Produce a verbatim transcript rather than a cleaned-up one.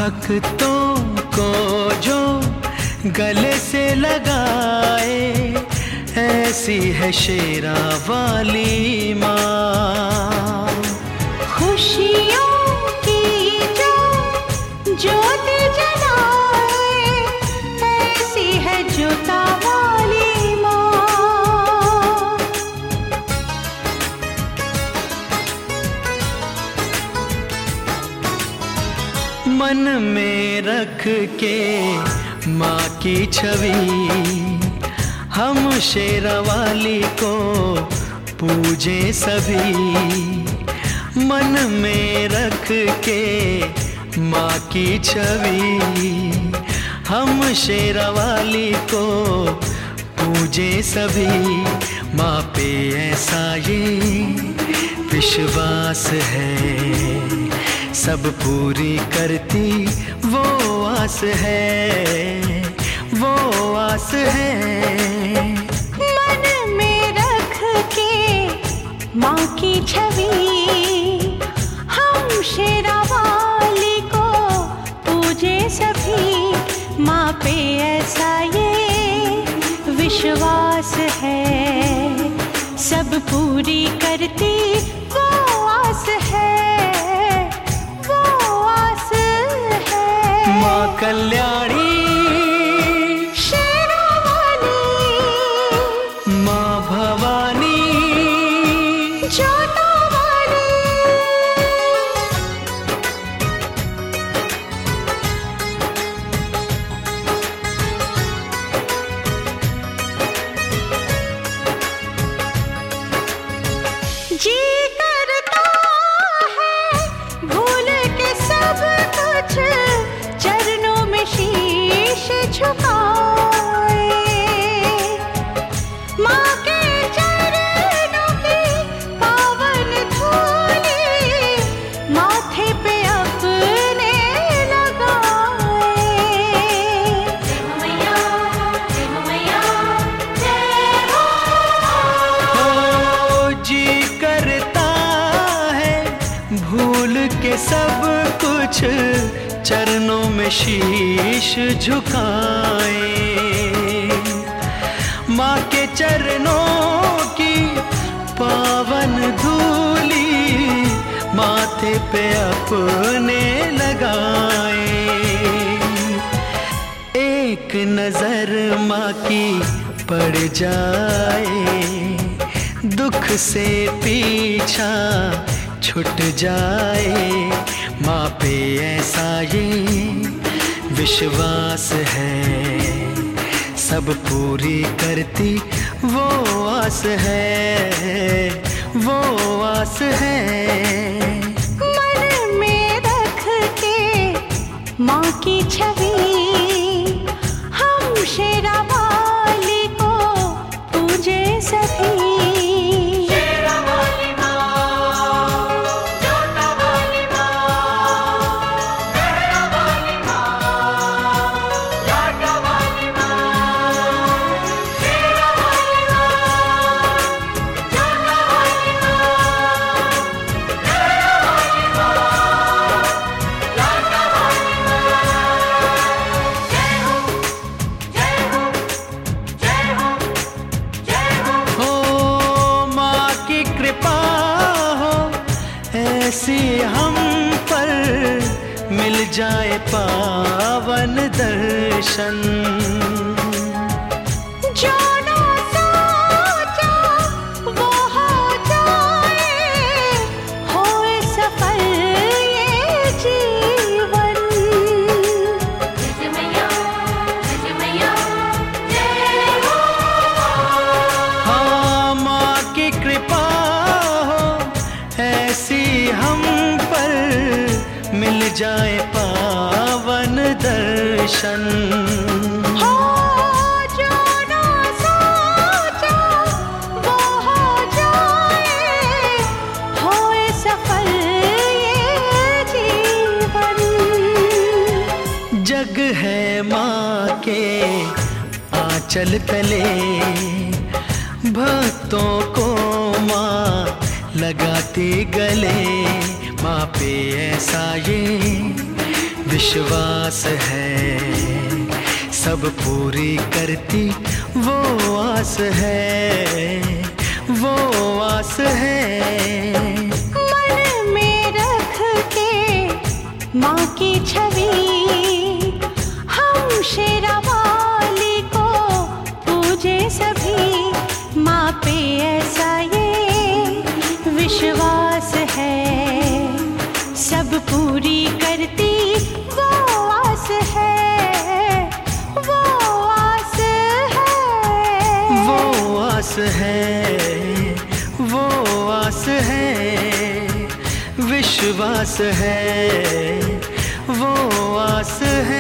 भक्तों को जो गले से लगाए, ऐसी है शेरा वाली माँ। खुशियों की जो ज्योत जलाए, ऐसी है जोता वाली माँ। मन में रख के माँ की छवि, हम शेरावाली को पूजे सभी। मन में रख के माँ की छवि, हम शेरावाली को पूजे सभी। माँ पे ऐसा ये विश्वास है, सब पूरी करती वो आस है, वो आस है। मन में रख के माँ की छवि, हम शेरावाली को पूजे सभी। माँ पे ऐसा ये विश्वास है, सब पूरी करती वो आस है, वो आस है। माँ कल्याणी माँ भवानी जोता वाली। जी करता है भूल के सब कुछ, चरणों में शीश झुकाए। माँ के चरणों की पावन धूली, माथे पे अपने लगाए। जय हो मैया, जय हो मैया, जय हो। हो जी करता है भूल के सब कुछ, चरणों में शीश झुकाए। माँ के चरणों की पावन धूली, माथे पे अपने लगाए। एक नजर माँ की पड़ जाए, दुख से पीछा छूट जाए। माँ पे ऐसा ये विश्वास है, सब पूरी करती वो आस है, वो आस है। मन में रख के माँ की छवि, हम शेरावाली को पूजे सभी। ऐसी हम पर मिल जाए पावन दर्शन। जो ना सोचा वो हो जाए, होए सफल ये जीवन। जय मैया, जय मैया, जय हो। हाँ माँ की कृपा हो, ऐसी हम पर मिल जाए पावन दर्शन। हो जो ना सोचा वो हो जाए, होए सफल ये जीवन। जग है माँ के आंचल तले, भक्तों को माँ लगाती गले। माँ पे ऐसा ये विश्वास है सब पूरी करती वो आस है, वो आस है। मन में रख के माँ की छवि हम शेरावाली को पूजे सभी। माँ पे ऐसा ये विश्वास है सब पूरी करती वो आस है, वो आस है, वो आस है, वो आस है। विश्वास है वो आस है।